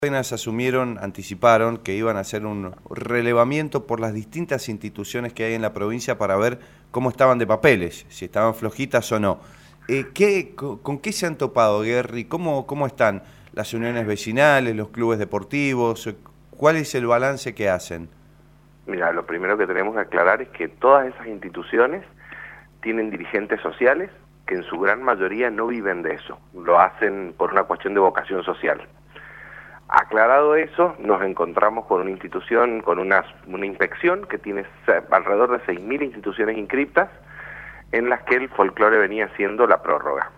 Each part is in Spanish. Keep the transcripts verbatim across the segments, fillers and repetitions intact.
Apenas asumieron, anticiparon que iban a hacer un relevamiento por las distintas instituciones que hay en la provincia para ver cómo estaban de papeles, si estaban flojitas o no. Eh, ¿qué, con, ¿Con qué se han topado, Guerri? ¿Cómo, ¿Cómo están las uniones vecinales, los clubes deportivos? ¿Cuál es el balance que hacen? Mira, lo primero que tenemos que aclarar es que todas esas instituciones tienen dirigentes sociales que en su gran mayoría no viven de eso, lo hacen por una cuestión de vocación social. Aclarado eso, nos encontramos con una institución, con una, una inspección que tiene alrededor de seis mil instituciones inscriptas, en las que el folclore venía siendo la prórroga.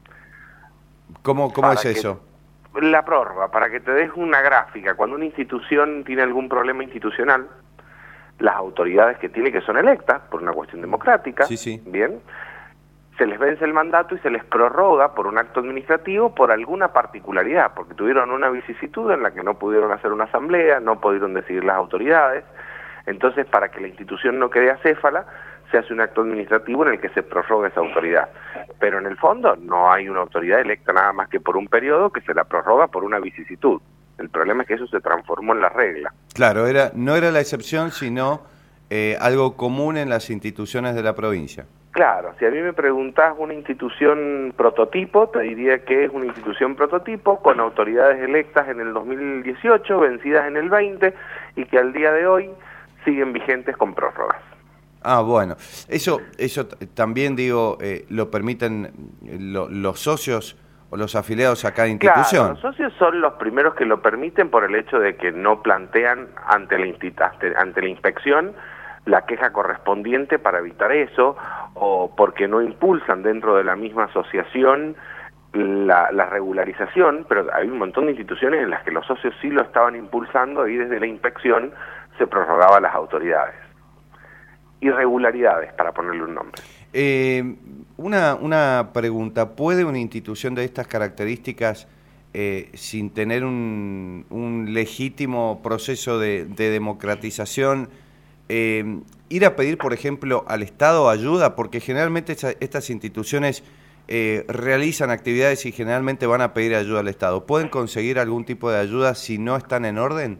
¿Cómo, cómo es eso? La prórroga, para que te des una gráfica, cuando una institución tiene algún problema institucional, las autoridades que tiene, que son electas por una cuestión democrática, sí, sí. bien, se les vence el mandato y se les prorroga por un acto administrativo por alguna particularidad, porque tuvieron una vicisitud en la que no pudieron hacer una asamblea, no pudieron decidir las autoridades. Entonces, para que la institución no quede acéfala, se hace un acto administrativo en el que se prorroga esa autoridad. Pero en el fondo no hay una autoridad electa nada más que por un periodo que se la prorroga por una vicisitud. El problema es que eso se transformó en la regla. Claro, era no era la excepción, sino eh, algo común en las instituciones de la provincia. Claro, si a mí me preguntás una institución prototipo, te diría que es una institución prototipo con autoridades electas en el dos mil dieciocho, vencidas en el veinte, y que al día de hoy siguen vigentes con prórrogas. Ah, bueno, eso eso también, digo, eh, lo permiten lo, los socios o los afiliados a cada institución. Claro, los socios son los primeros que lo permiten por el hecho de que no plantean ante la, ante, ante la inspección la queja correspondiente para evitar eso, o porque no impulsan dentro de la misma asociación la, la regularización, pero hay un montón de instituciones en las que los socios sí lo estaban impulsando y desde la inspección se prorrogaba a las autoridades. Irregularidades, para ponerle un nombre. Eh, una, una pregunta, ¿puede una institución de estas características, eh, sin tener un, un legítimo proceso de, de democratización, Eh, ir a pedir, por ejemplo, al Estado ayuda? Porque generalmente esta, estas instituciones eh, realizan actividades y generalmente van a pedir ayuda al Estado. ¿Pueden conseguir algún tipo de ayuda si no están en orden?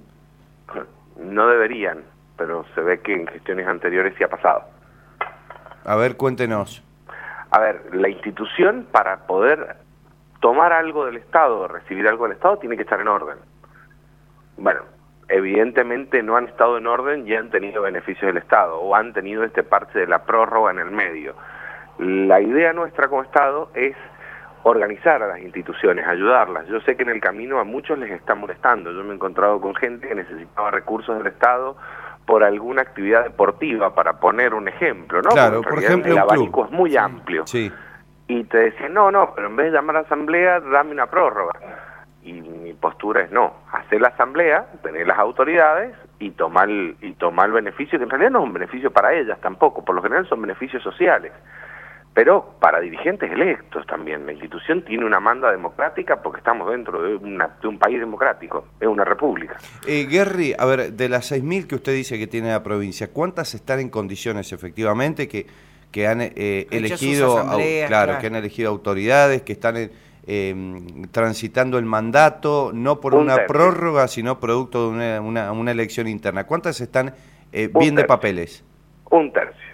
No deberían, pero se ve que en gestiones anteriores sí ha pasado. A ver, cuéntenos. A ver, la institución, para poder tomar algo del Estado o recibir algo del Estado, tiene que estar en orden. Bueno, evidentemente no han estado en orden y han tenido beneficios del Estado, o han tenido este parche de la prórroga en el medio. La idea nuestra como Estado es organizar a las instituciones, ayudarlas. Yo sé que en el camino a muchos les está molestando. Yo me he encontrado con gente que necesitaba recursos del Estado por alguna actividad deportiva, para poner un ejemplo, ¿no? Claro, por ejemplo, el un abanico club. es muy Sí, amplio. sí. Y te decían, no, no, pero en vez de llamar a la asamblea, dame una prórroga. Y mi postura es no, hacer la asamblea, tener las autoridades y tomar y tomar el beneficio, que en realidad no es un beneficio para ellas tampoco, por lo general son beneficios sociales, pero para dirigentes electos también. La institución tiene una manda democrática porque estamos dentro de, una, de un país democrático, es una república. Eh, Guerri, a ver, de las seis mil que usted dice que tiene la provincia, ¿cuántas están en condiciones efectivamente que, que han eh, elegido, au, claro, claro, que han elegido autoridades, que están en, Eh, transitando el mandato, no por un una tercio. prórroga, sino producto de una, una, una elección interna? ¿Cuántas están eh, bien de papeles? Un tercio.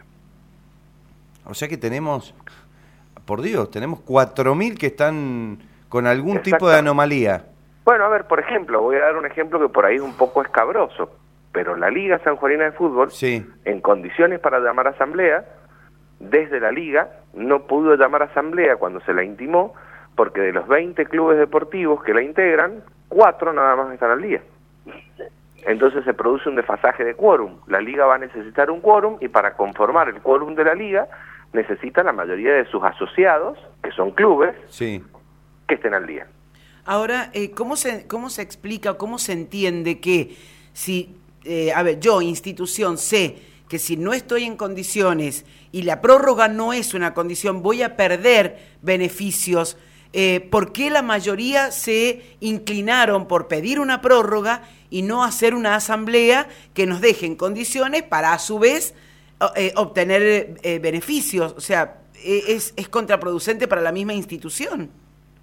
O sea que tenemos, por Dios, tenemos cuatro mil que están con algún tipo de anomalía. Bueno, a ver, por ejemplo, voy a dar un ejemplo que por ahí es un poco escabroso, pero la Liga Sanjuanina de Fútbol, sí, en condiciones para llamar a asamblea, desde la Liga no pudo llamar a asamblea cuando se la intimó, porque de los veinte clubes deportivos que la integran, cuatro nada más están al día. Entonces se produce un desfasaje de quórum. La Liga va a necesitar un quórum, y para conformar el quórum de la Liga necesita la mayoría de sus asociados, que son clubes, sí, que estén al día. Ahora, eh, ¿cómo se, cómo se explica, cómo se entiende que si, eh, a ver, yo, institución, sé que si no estoy en condiciones y la prórroga no es una condición, voy a perder beneficios? Eh, ¿Por qué la mayoría se inclinaron por pedir una prórroga y no hacer una asamblea que nos deje en condiciones para, a su vez, eh, obtener eh, beneficios? O sea, es, es contraproducente para la misma institución.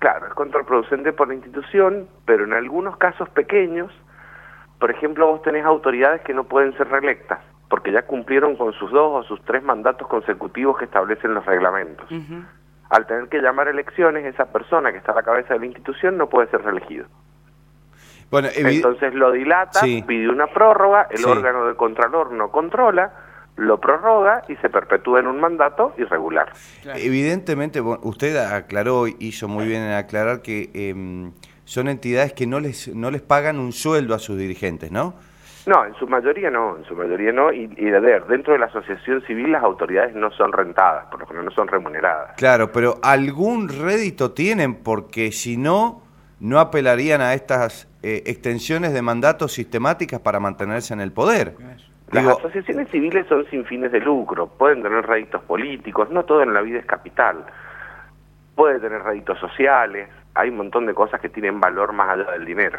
Claro, es contraproducente por la institución, pero en algunos casos pequeños, por ejemplo, vos tenés autoridades que no pueden ser reelectas, porque ya cumplieron con sus dos o sus tres mandatos consecutivos que establecen los reglamentos. Uh-huh. Al tener que llamar elecciones, esa persona que está a la cabeza de la institución no puede ser reelegido. Bueno, entonces lo dilata, sí. pide una prórroga, el sí. órgano de Contralor no controla, lo prorroga y se perpetúa en un mandato irregular. Claro. Evidentemente, usted aclaró, hizo muy bien en aclarar que eh, son entidades que no les no les pagan un sueldo a sus dirigentes, ¿no? No, en su mayoría no, en su mayoría no, y, y de ver, dentro de la asociación civil las autoridades no son rentadas, por lo que no son remuneradas. Claro, pero algún rédito tienen, porque si no, no apelarían a estas eh, extensiones de mandatos sistemáticas para mantenerse en el poder. Las Digo, asociaciones civiles son sin fines de lucro, pueden tener réditos políticos, no todo en la vida es capital, puede tener réditos sociales, hay un montón de cosas que tienen valor más allá del dinero.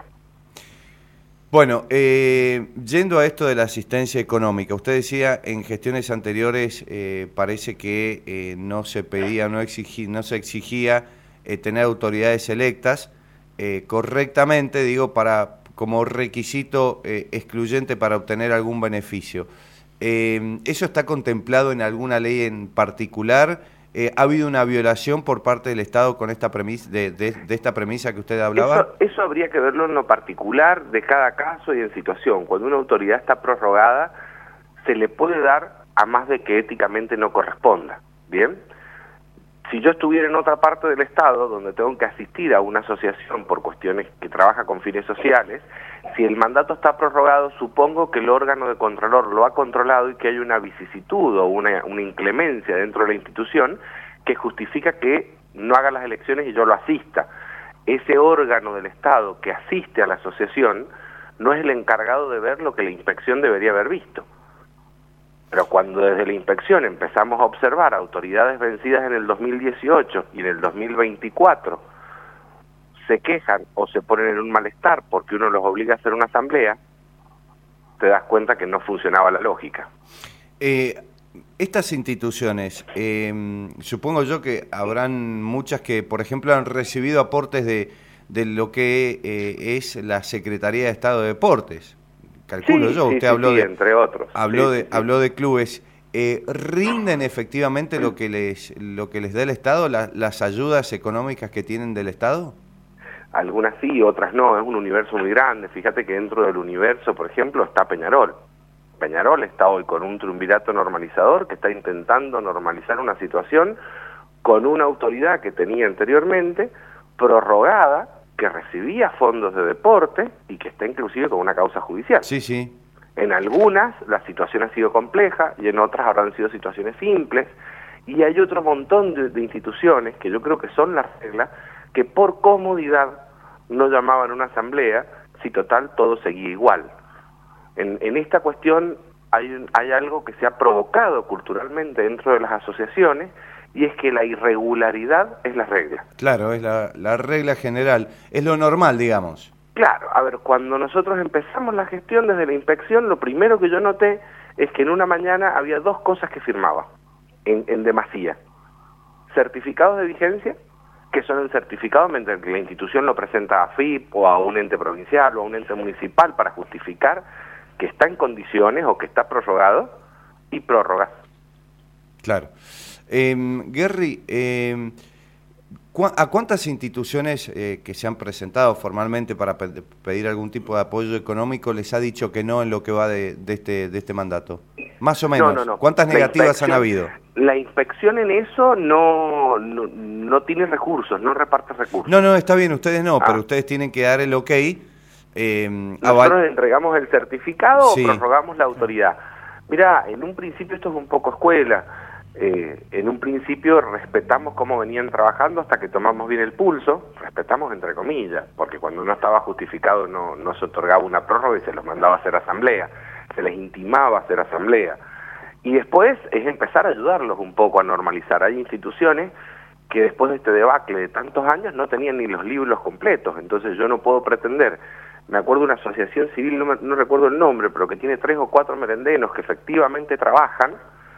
Bueno, eh, yendo a esto de la asistencia económica, usted decía en gestiones anteriores eh, parece que eh, no se pedía, no, exigí, no se exigía eh, tener autoridades electas eh, correctamente, digo, para como requisito eh, excluyente para obtener algún beneficio. Eh, ¿Eso está contemplado en alguna ley en particular? Eh, ¿Ha habido una violación por parte del Estado con esta premisa, de, de, de esta premisa que usted hablaba? Eso, eso habría que verlo en lo particular de cada caso y en situación. Cuando una autoridad está prorrogada, se le puede dar a más de que éticamente no corresponda. ¿Bien? Si yo estuviera en otra parte del Estado, donde tengo que asistir a una asociación por cuestiones que trabaja con fines sociales, si el mandato está prorrogado, supongo que el órgano de Contralor lo ha controlado y que hay una vicisitud o una, una inclemencia dentro de la institución que justifica que no haga las elecciones y yo lo asista. Ese órgano del Estado que asiste a la asociación no es el encargado de ver lo que la inspección debería haber visto. Pero cuando desde la inspección empezamos a observar autoridades vencidas en el dos mil dieciocho y en el dos mil veinticuatro se quejan o se ponen en un malestar porque uno los obliga a hacer una asamblea, te das cuenta que no funcionaba la lógica. Eh, estas instituciones, eh, supongo yo que habrán muchas que, por ejemplo, han recibido aportes de, de lo que eh, es la Secretaría de Estado de Deportes. Calculo sí, yo, sí, usted sí, habló sí, de entre otros. habló sí, de sí, habló de clubes. Eh, ¿Rinden efectivamente lo que les lo que les da el Estado, la, las ayudas económicas que tienen del Estado? Algunas sí, otras no, es un universo muy grande. Fíjate que dentro del universo, por ejemplo, está Peñarol. Peñarol está hoy con un triunvirato normalizador que está intentando normalizar una situación con una autoridad que tenía anteriormente, prorrogada, que recibía fondos de deporte y que está inclusive con una causa judicial. Sí, sí. En algunas la situación ha sido compleja y en otras habrán sido situaciones simples, y hay otro montón de, de instituciones que yo creo que son la regla, que por comodidad no llamaban a una asamblea si total todo seguía igual. En, en esta cuestión hay, hay algo que se ha provocado culturalmente dentro de las asociaciones, y es que la irregularidad es la regla. Claro, es la, la regla general, es lo normal, digamos. Claro, a ver, cuando nosotros empezamos la gestión desde la inspección, lo primero que yo noté es que en una mañana había dos cosas que firmaba, en, en demasía. Certificados de vigencia, que son el certificado mientras que la institución lo presenta a F I P o a un ente provincial o a un ente municipal para justificar que está en condiciones o que está prorrogado, y prórrogas. Claro. Eh, Gerry, eh, ¿a cuántas instituciones eh, que se han presentado formalmente para pe pedir algún tipo de apoyo económico les ha dicho que no en lo que va de, de, este, de este mandato? Más o menos. No, no, no. ¿Cuántas negativas han habido? La inspección en eso no, no, no tiene recursos, no reparte recursos. No, no, está bien, ustedes no, ah. pero ustedes tienen que dar el ok. Eh, Nosotros entregamos el certificado sí. o prorrogamos la autoridad. Mirá, en un principio esto es un poco escuela. Eh, en un principio respetamos cómo venían trabajando hasta que tomamos bien el pulso, respetamos entre comillas, porque cuando no estaba justificado no, no se otorgaba una prórroga y se los mandaba a hacer asamblea, se les intimaba a hacer asamblea. Y después es empezar a ayudarlos un poco a normalizar. Hay instituciones que después de este debacle de tantos años no tenían ni los libros completos, entonces yo no puedo pretender. Me acuerdo de una asociación civil, no, me, no recuerdo el nombre, pero que tiene tres o cuatro merendenos que efectivamente trabajan,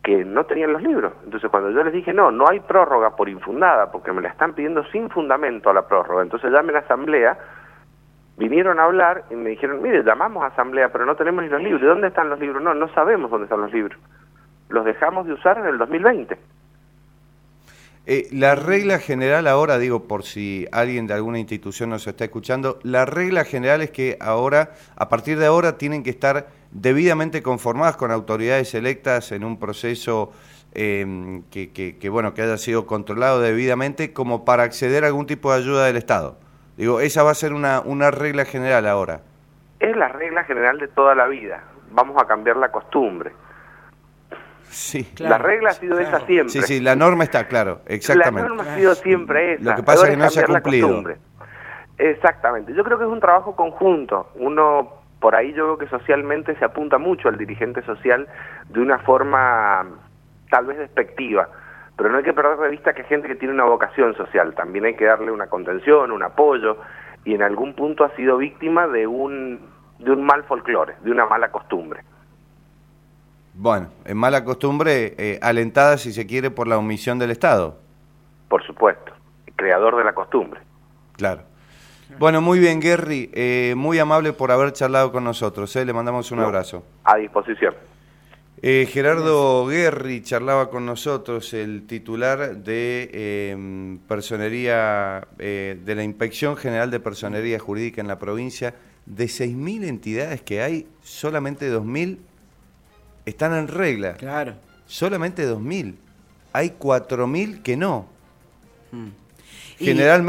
que no tenían los libros. Entonces cuando yo les dije, no, no hay prórroga por infundada, porque me la están pidiendo sin fundamento a la prórroga, entonces llamen a asamblea, vinieron a hablar y me dijeron, mire, llamamos a asamblea, pero no tenemos ni los libros. ¿De dónde están los libros? No, no sabemos dónde están los libros. Los dejamos de usar en el dos mil veinte. Eh, la regla general ahora, digo, por si alguien de alguna institución nos está escuchando, la regla general es que ahora, a partir de ahora, tienen que estar debidamente conformadas con autoridades electas en un proceso eh, que, que, que, bueno, que haya sido controlado debidamente, como para acceder a algún tipo de ayuda del Estado. Digo, esa va a ser una, una regla general ahora. Es la regla general de toda la vida. Vamos a cambiar la costumbre. Sí, claro, la regla ha sido claro. esa siempre. Sí, sí, la norma está, claro, exactamente. La norma ha sido siempre esa. Lo que pasa es que no se ha cumplido. Exactamente. Yo creo que es un trabajo conjunto. Uno, por ahí yo creo que socialmente se apunta mucho al dirigente social de una forma tal vez despectiva. Pero no hay que perder de vista que hay gente que tiene una vocación social. También hay que darle una contención, un apoyo, y en algún punto ha sido víctima de un, de un mal folclore, de una mala costumbre. Bueno, en mala costumbre, eh, alentada, si se quiere, por la omisión del Estado. Por supuesto, el creador de la costumbre. Claro. Bueno, muy bien, Guerri, eh, muy amable por haber charlado con nosotros, ¿eh? Le mandamos un no, abrazo. A disposición. Eh, Gerardo Guerri charlaba con nosotros, el titular de eh, personería, eh, de la Inspección General de Personería Jurídica en la provincia. De seis mil entidades que hay, solamente dos mil están en regla. Claro. Solamente dos mil. Hay cuatro mil que no. Hmm. Generalmente